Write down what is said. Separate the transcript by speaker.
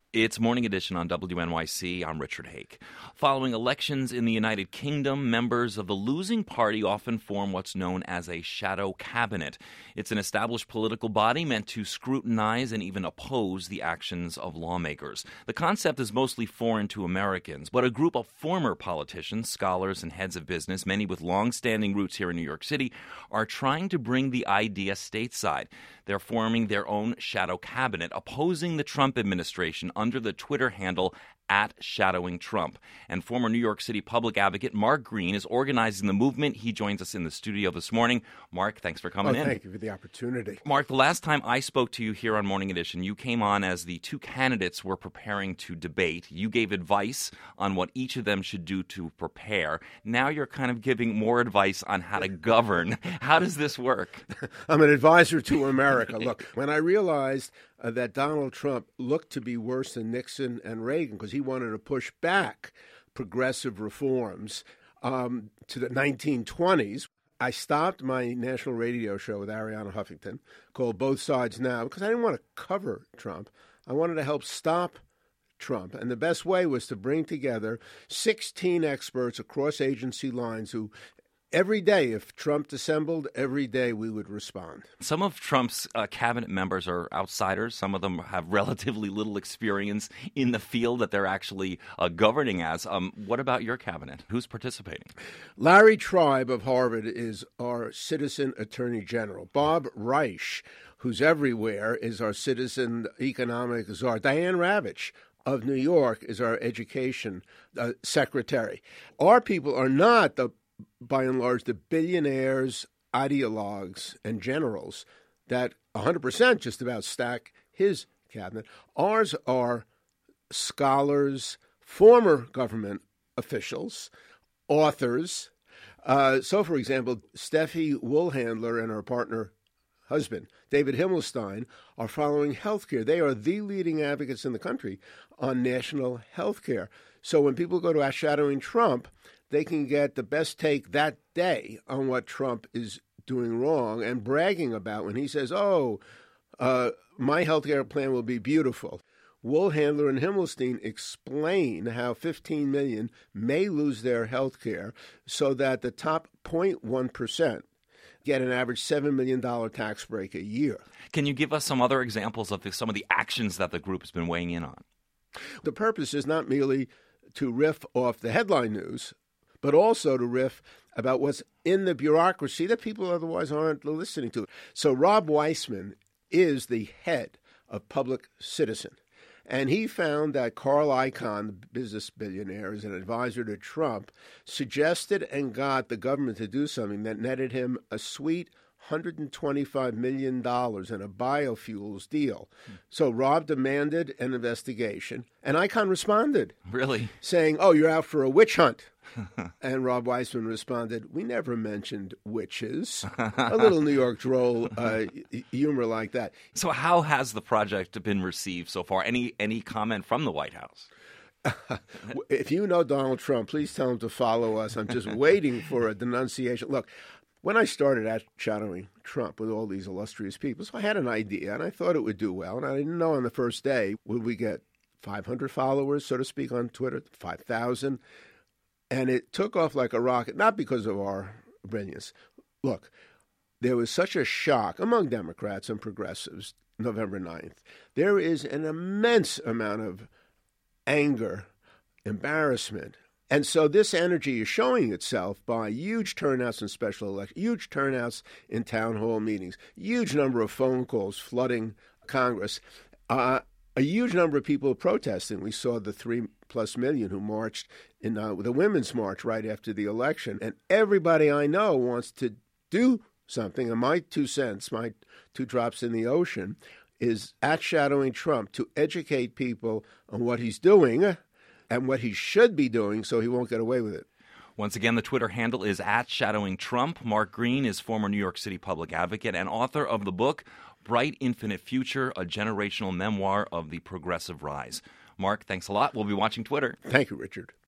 Speaker 1: It's Morning Edition on WNYC. I'm Richard Hake. Following elections in the United Kingdom, members of the losing party often form what's known as a shadow cabinet. It's an established political body meant to scrutinize and even oppose the actions of lawmakers. The concept is mostly foreign to Americans, but a group of former politicians, scholars, and heads of business, many with long-standing roots here in New York City, are trying to bring the idea stateside. They're forming their own shadow cabinet, opposing the Trump administration under the Twitter handle @ShadowingTrump. And former New York City public advocate Mark Green is organizing the movement. He joins us in the studio this morning. Mark, thanks for coming in.
Speaker 2: Thank you for the opportunity.
Speaker 1: Mark, the last time I spoke to you here on Morning Edition, you came on as the two candidates were preparing to debate. You gave advice on what each of them should do to prepare. Now you're kind of giving more advice on how to govern. How does this work?
Speaker 2: I'm an advisor to America. Look, when I realized that Donald Trump looked to be worse than Nixon and Reagan because he wanted to push back progressive reforms to the 1920s, I stopped my national radio show with Arianna Huffington called Both Sides Now because I didn't want to cover Trump. I wanted to help stop Trump. And the best way was to bring together 16 experts across agency lines who every day, if Trump dissembled, every day we would respond.
Speaker 1: Some of Trump's cabinet members are outsiders. Some of them have relatively little experience in the field that they're actually governing as. What about your cabinet? Who's participating?
Speaker 2: Larry Tribe of Harvard is our citizen attorney general. Bob Reich, who's everywhere, is our citizen economic czar. Diane Ravitch of New York is our education secretary. Our people are not by and large, the billionaires, ideologues, and generals that 100% just about stack his cabinet. Ours are scholars, former government officials, authors. So, for example, Steffi Woolhandler and her partner husband, David Himmelstein, are following healthcare. They are the leading advocates in the country on national healthcare. So when people go to Shadowing Trump, they can get the best take that day on what Trump is doing wrong and bragging about when he says, my health care plan will be beautiful. Woolhandler and Himmelstein explain how 15 million may lose their health care so that the top 0.1% get an average $7 million tax break a year.
Speaker 1: Can you give us some other examples of some of the actions that the group has been weighing in on?
Speaker 2: The purpose is not merely to riff off the headline news, but also to riff about what's in the bureaucracy that people otherwise aren't listening to. So Rob Weissman is the head of Public Citizen, and he found that Carl Icahn, the business billionaire, as an advisor to Trump, suggested and got the government to do something that netted him a sweet $125 million in a biofuels deal. So Rob demanded an investigation, and Icahn responded.
Speaker 1: Really?
Speaker 2: Saying, you're out for a witch hunt. And Rob Weissman responded, we never mentioned witches. A little New York droll humor like that.
Speaker 1: So how has the project been received so far? Any comment from the White House?
Speaker 2: If you know Donald Trump, please tell him to follow us. I'm just waiting for a denunciation. Look, when I started Shadowing Trump with all these illustrious people, so I had an idea, and I thought it would do well. And I didn't know on the first day, would we get 500 followers, so to speak, on Twitter, 5,000? And it took off like a rocket, not because of our brilliance. Look, there was such a shock among Democrats and progressives November 9th. There is an immense amount of anger, embarrassment. And so this energy is showing itself by huge turnouts in special elections, huge turnouts in town hall meetings, huge number of phone calls flooding Congress, a huge number of people protesting. We saw the 3+ million who marched in the Women's March right after the election. And everybody I know wants to do something. And my 2 cents, my 2 drops in the ocean, is @Shadowing Trump to educate people on what he's doing and what he should be doing so he won't get away with it.
Speaker 1: Once again, the Twitter handle is @ShadowingTrump. Mark Green is former New York City public advocate and author of the book Bright Infinite Future, a generational memoir of the progressive rise. Mark, thanks a lot. We'll be watching Twitter.
Speaker 2: Thank you, Richard.